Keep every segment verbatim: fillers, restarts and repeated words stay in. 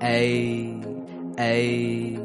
Ayy, ayy,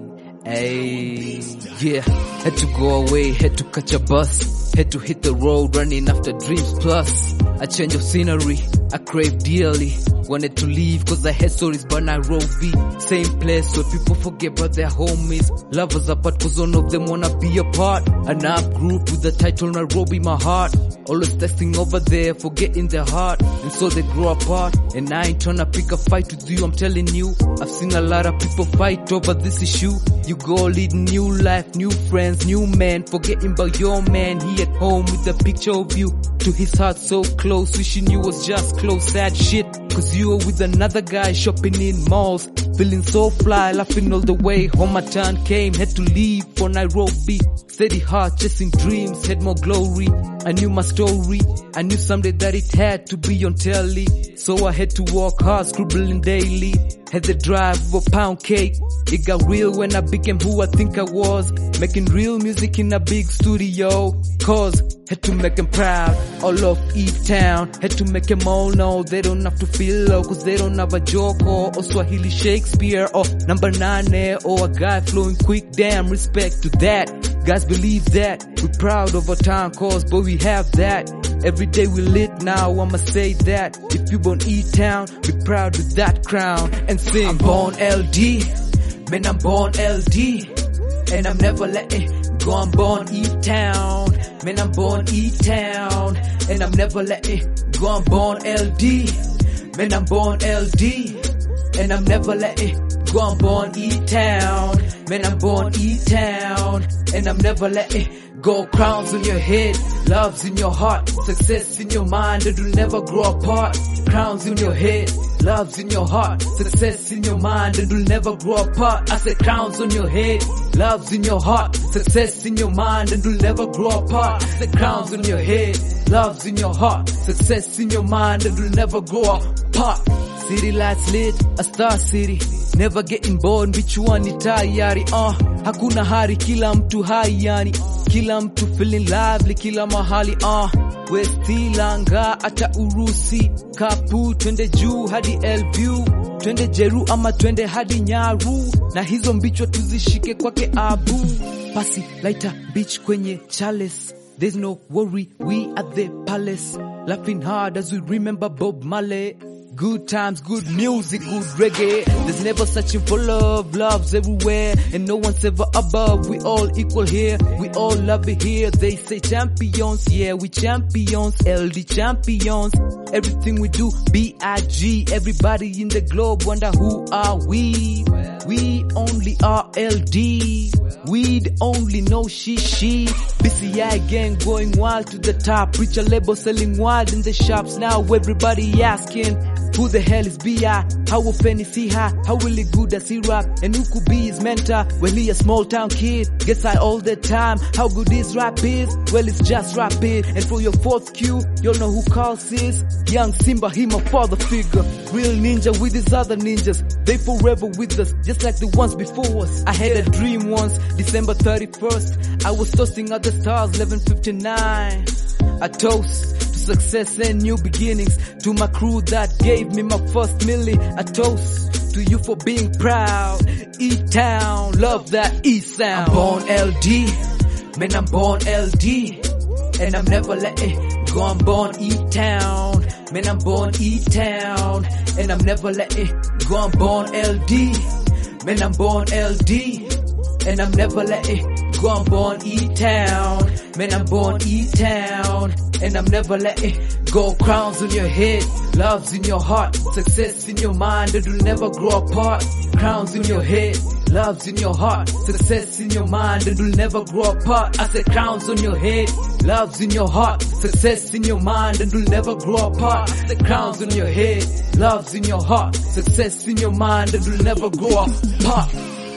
ayy, yeah. Had to go away, had to catch a bus, had to hit the road running after dreams plus a change of scenery I crave dearly. Wanted to leave cause I had stories but Nairobi, same place where people forget about their homies. Lovers apart cause none of them wanna be apart. An up group with the title Nairobi my heart, always testing over there, forgetting their heart, and so they grow apart. And I ain't tryna pick a fight with you, I'm telling you, I've seen a lot of people fight over this issue. You go lead new life, new friends, new men, forgetting about your man. He at home with a picture of you, to his heart so close, wishing you was just close. Sad shit, cause you were with another guy shopping in malls, feeling so fly, laughing all the way home. My turn came, had to leave for Nairobi. Steady heart, chasing dreams, had more glory. I knew my story, I knew someday that it had to be on telly. So I had to work hard, scribbling daily. Had the drive of a pound cake. It got real when I became who I think I was, making real music in a big studio. Cause had to make them proud, all of E-Town. Had to make them all know they don't have to feel low, cause they don't have a joke or, or Swahili Shakespeare or number nine or a guy flowing quick. Damn, respect to that. Guys believe that, we're proud of our town cause, but we have that. Every day we lit now, I'ma say that. If you born E-Town, be proud with that crown and sing. I'm born L D, man I'm born L D, and I'm never letting go. I'm born E-Town, man I'm born E-Town, and I'm never letting go. I'm born L D, man I'm born L D, and I'm never letting go. I'm born E-Town, man I'm born E-Town, and I'm never letting go. Crowns on your head, love's in your heart, success in your mind that will never grow apart. Crowns in your head, love's in your heart, success in your mind that will never grow apart. I said crowns on your head, love's in your heart, success in your mind that will never grow apart. I said crowns on your head, love's in your heart, success in your mind that will never grow apart. City lights lit, a star city, never getting bored, bichua ni tayari. Uh, hakuna hari, kila mtu hai yani, kila mtu feeling lively kila mahali. Uh, Westi Langa ata Urusi, Kapu twende juu hadi Elview, twende Jeru ama twende hadi Nyaru, na hizo mbichwa tuzishike kwake Abu. Pasi lighter beach kwenye chalice, there's no worry, we at the palace, laughing hard as we remember Bob Marley. Good times, good music, good reggae. There's never searching for love, love's everywhere, and no one's ever above. We all equal here, we all love it here. They say champions, yeah, we champions, L D champions. Everything we do, B I G. Everybody in the globe wonder who are we? We only are L D. We'd only know she, she. B C I gang going wild to the top. Preacher label selling wild in the shops. Now everybody asking, who the hell is B I? How often is he high? How really good does he rap? And who could be his mentor? Well, he a small town kid, gets high all the time. How good his rap is? Well, it's just rap it. And for your fourth cue, you'll know who Carlos is. Young Simba, he my father figure. Real ninja with his other ninjas. They forever with us, just like the ones before us. I had a dream once, December thirty-first. I was toasting at the stars, eleven fifty-nine. A toast to success and new beginnings. To my crew that gave me my first milli. A toast to you for being proud. E-Town, love that E-sound. I'm born L D, man I'm born L D, and I'm never letting go. I'm born E-Town, man I'm born E-Town, and I'm never letting go. I'm born L D, man I'm born L D, and I'm never letting go. I'm born E-Town, man I'm born E-Town, and I'm never letting go. Crowns on your head, love's in your heart, success in your mind that will never grow apart. Crowns in your head, love's in your heart, success in your mind that will never grow apart. I said crowns on your head, love's in your heart, success in your mind that will never grow apart. I said crowns on your head, love's in your heart, success in your mind that will never grow apart.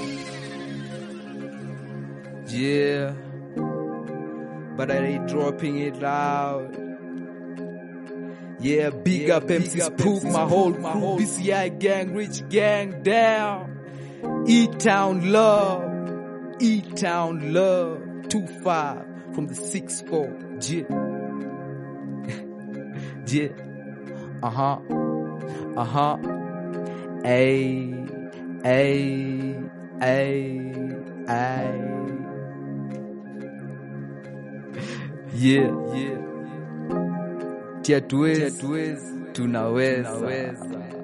Yeah, but I ain't dropping it loud. Yeah, big up M C Spook, my whole crew, B C I gang, Rich gang down. E-Town love, E-Town love, two five from the six four. Yeah, yeah, uh huh, uh huh, ayy, Ay, ay, ay. Yeah, yeah. Tia tuwezi, tunaweza.